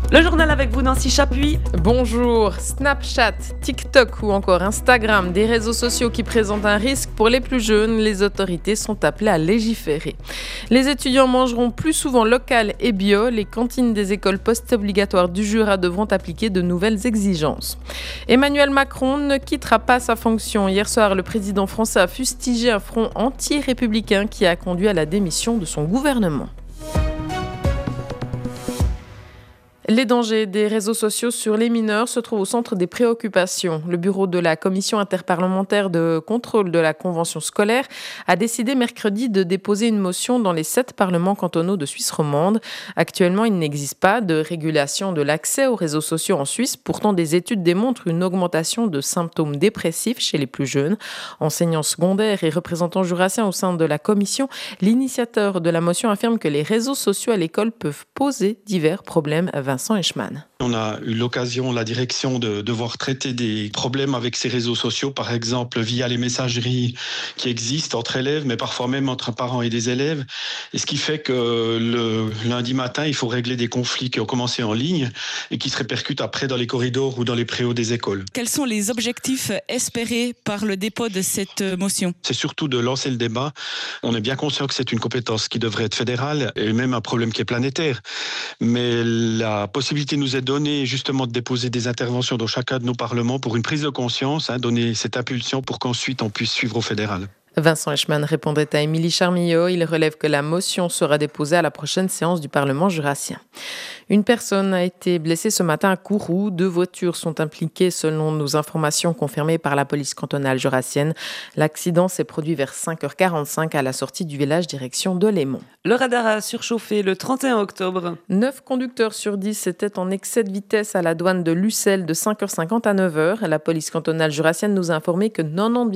Le journal avec vous, Nancy Chapuis. Bonjour. Snapchat, TikTok ou encore Instagram, des réseaux sociaux qui présentent un risque pour les plus jeunes, les autorités sont appelées à légiférer. Les étudiants mangeront plus souvent local et bio. Les cantines des écoles post-obligatoires du Jura devront appliquer de nouvelles exigences. Emmanuel Macron ne quittera pas sa fonction. Hier soir, le président français a fustigé un front anti-républicain qui a conduit à la démission de son gouvernement. Les dangers des réseaux sociaux sur les mineurs se trouvent au centre des préoccupations. Le bureau de la Commission interparlementaire de contrôle de la convention scolaire a décidé mercredi de déposer une motion dans les 7 parlements cantonaux de Suisse romande. Actuellement, il n'existe pas de régulation de l'accès aux réseaux sociaux en Suisse. Pourtant, des études démontrent une augmentation de symptômes dépressifs chez les plus jeunes. Enseignants secondaires et représentants jurassiens au sein de la commission, l'initiateur de la motion affirme que les réseaux sociaux à l'école peuvent poser divers problèmes. Vincent Eschmann. On a eu l'occasion, la direction, de devoir traiter des problèmes avec ces réseaux sociaux, par exemple via les messageries qui existent entre élèves, mais parfois même entre parents et des élèves. Et ce qui fait que le lundi matin, il faut régler des conflits qui ont commencé en ligne et qui se répercutent après dans les corridors ou dans les préaux des écoles. Quels sont les objectifs espérés par le dépôt de cette motion ? C'est surtout de lancer le débat. On est bien conscient que c'est une compétence qui devrait être fédérale et même un problème qui est planétaire. Mais la possibilité nous est donnée justement de déposer des interventions dans chacun de nos parlements pour une prise de conscience, donner cette impulsion pour qu'ensuite on puisse suivre au fédéral. Vincent Eschmann répondait à Émilie Charmillot. Il relève que la motion sera déposée à la prochaine séance du Parlement jurassien. Une personne a été blessée ce matin à Kourou. 2 voitures sont impliquées selon nos informations confirmées par la police cantonale jurassienne. L'accident s'est produit vers 5h45 à la sortie du village direction de Lémont. Le radar a surchauffé le 31 octobre. 9 conducteurs sur 10 étaient en excès de vitesse à la douane de Lucelle de 5h50 à 9h. La police cantonale jurassienne nous a informé que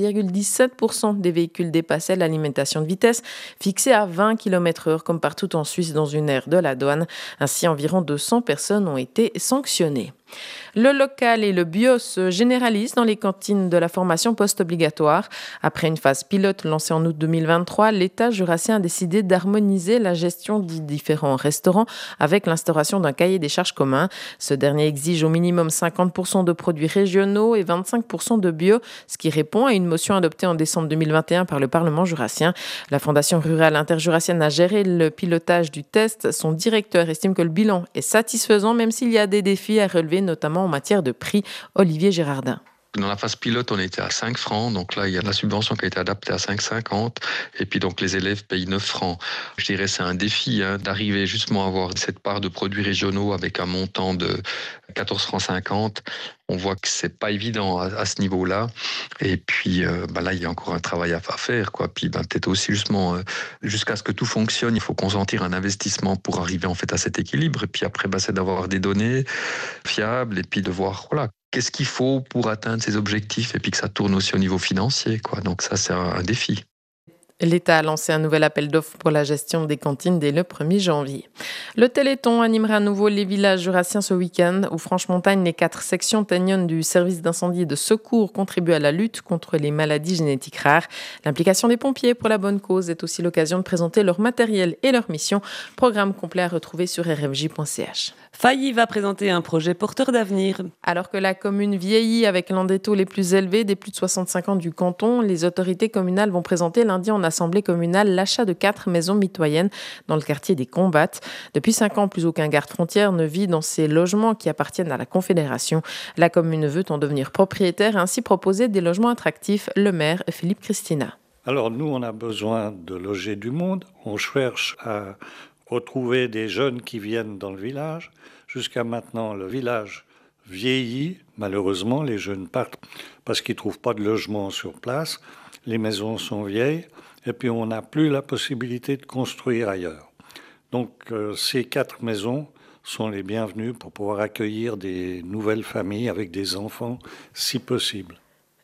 90,17% des véhicules dépassaient la limitation de vitesse fixée à 20 km/h comme partout en Suisse dans une aire de la douane. Ainsi, environ 200 personnes ont été sanctionnées. Le local et le bio se généralisent dans les cantines de la formation post-obligatoire. Après une phase pilote lancée en août 2023, l'État jurassien a décidé d'harmoniser la gestion des différents restaurants avec l'instauration d'un cahier des charges commun. Ce dernier exige au minimum 50% de produits régionaux et 25% de bio, ce qui répond à une motion adoptée en décembre 2021 par le Parlement jurassien. La Fondation rurale interjurassienne a géré le pilotage du test. Son directeur estime que le bilan est satisfaisant, même s'il y a des défis à relever, notamment en matière de prix. Olivier Gérardin. Dans la phase pilote, on était à 5 francs. Donc là, il y a la subvention qui a été adaptée à 5,50. Et puis donc les élèves payent 9 francs. Je dirais c'est un défi d'arriver justement à avoir cette part de produits régionaux avec un montant de 14,50 francs. On voit que c'est pas évident à ce niveau-là. Et puis là, il y a encore un travail à faire, quoi. Puis peut-être aussi justement jusqu'à ce que tout fonctionne, il faut consentir un investissement pour arriver en fait à cet équilibre. Et puis après, c'est d'avoir des données fiables et puis de voir qu'est-ce qu'il faut pour atteindre ces objectifs et puis que ça tourne aussi au niveau financier, quoi. Donc ça, c'est un défi. L'État a lancé un nouvel appel d'offres pour la gestion des cantines dès le 1er janvier. Le Téléthon animera à nouveau les villages jurassiens ce week-end. Au Franche-Montagne, les 4 sections teignonnes du service d'incendie et de secours contribuent à la lutte contre les maladies génétiques rares. L'implication des pompiers pour la bonne cause est aussi l'occasion de présenter leur matériel et leur mission. Programme complet à retrouver sur rfj.ch. Failly va présenter un projet porteur d'avenir. Alors que la commune vieillit avec l'un des taux les plus élevés des plus de 65 ans du canton, les autorités communales vont présenter lundi en assemblée communale l'achat de 4 maisons mitoyennes dans le quartier des Combattes. Depuis 5 ans, plus aucun garde-frontière ne vit dans ces logements qui appartiennent à la Confédération. La commune veut en devenir propriétaire et ainsi proposer des logements attractifs. Le maire, Philippe Christina. Alors nous, on a besoin de loger du monde. On cherche à retrouver des jeunes qui viennent dans le village. Jusqu'à maintenant, le village vieillit. Malheureusement, les jeunes partent parce qu'ils ne trouvent pas de logement sur place. Les maisons sont vieilles et puis on n'a plus la possibilité de construire ailleurs. Donc ces 4 maisons sont les bienvenues pour pouvoir accueillir des nouvelles familles avec des enfants si possible.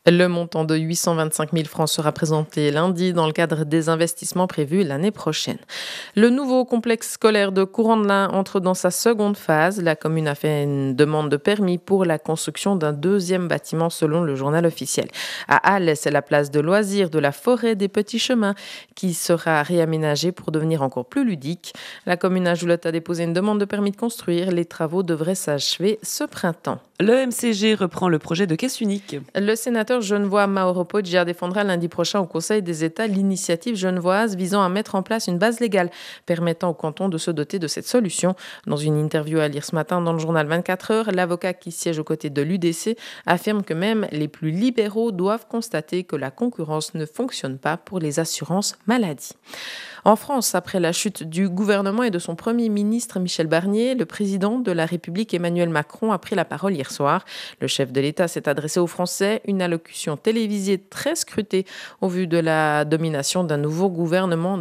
Le montant de 825 000 francs sera présenté lundi dans le cadre des investissements prévus l'année prochaine. Le nouveau complexe scolaire de Courant-de-l'Ain entre dans sa seconde phase. La commune a fait une demande de permis pour la construction d'un deuxième bâtiment selon le journal officiel. À Halle, c'est la place de loisirs de la forêt des petits chemins qui sera réaménagée pour devenir encore plus ludique. La commune à Joulotte a déposé une demande de permis de construire. Les travaux devraient s'achever ce printemps. Le MCG reprend le projet de caisse unique. Le sénateur genevois Mauro Poggia défendra lundi prochain au Conseil des États l'initiative genevoise visant à mettre en place une base légale permettant au canton de se doter de cette solution. Dans une interview à lire ce matin dans le journal 24 heures, l'avocat qui siège aux côtés de l'UDC affirme que même les plus libéraux doivent constater que la concurrence ne fonctionne pas pour les assurances maladie. En France, après la chute du gouvernement et de son Premier ministre Michel Barnier, le président de la République Emmanuel Macron a pris la parole hier soir. Le chef de l'État s'est adressé aux Français, une allocution télévisée très scrutée au vu de la nomination d'un nouveau gouvernement.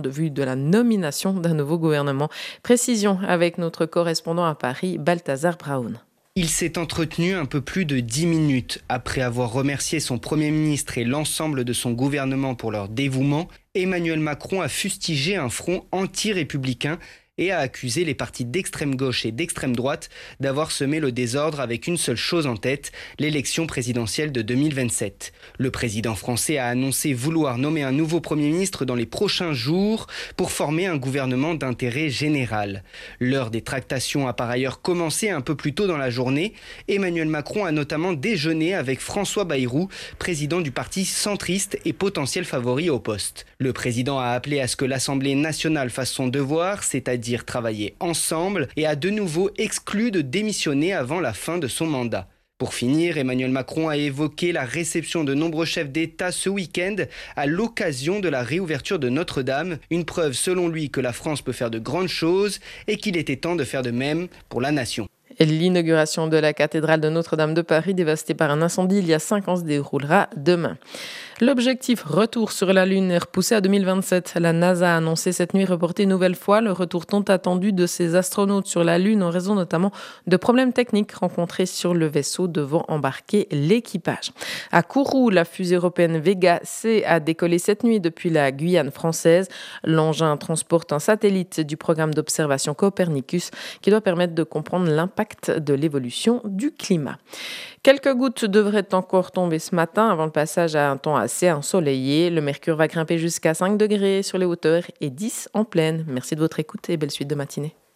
Précision avec notre correspondant à Paris, Balthazar Braun. Il s'est entretenu un peu plus de 10 minutes. Après avoir remercié son Premier ministre et l'ensemble de son gouvernement pour leur dévouement, Emmanuel Macron a fustigé un front anti-républicain et a accusé les partis d'extrême gauche et d'extrême droite d'avoir semé le désordre avec une seule chose en tête, l'élection présidentielle de 2027. Le président français a annoncé vouloir nommer un nouveau Premier ministre dans les prochains jours pour former un gouvernement d'intérêt général. L'heure des tractations a par ailleurs commencé un peu plus tôt dans la journée. Emmanuel Macron a notamment déjeuné avec François Bayrou, président du parti centriste et potentiel favori au poste. Le président a appelé à ce que l'Assemblée nationale fasse son devoir, c'est-à-dire travailler ensemble, et a de nouveau exclu de démissionner avant la fin de son mandat. Pour finir, Emmanuel Macron a évoqué la réception de nombreux chefs d'État ce week-end à l'occasion de la réouverture de Notre-Dame, une preuve selon lui que la France peut faire de grandes choses et qu'il était temps de faire de même pour la nation. L'inauguration de la cathédrale de Notre-Dame de Paris, dévastée par un incendie il y a 5 ans, se déroulera demain. L'objectif retour sur la Lune est repoussé à 2027. La NASA a annoncé cette nuit reporter une nouvelle fois le retour tant attendu de ses astronautes sur la Lune en raison notamment de problèmes techniques rencontrés sur le vaisseau devant embarquer l'équipage. À Kourou, la fusée européenne Vega C a décollé cette nuit depuis la Guyane française. L'engin transporte un satellite du programme d'observation Copernicus qui doit permettre de comprendre l'impact de l'évolution du climat. Quelques gouttes devraient encore tomber ce matin avant le passage à un temps assez ensoleillé. Le mercure va grimper jusqu'à 5 degrés sur les hauteurs et 10 en plaine. Merci de votre écoute et belle suite de matinée.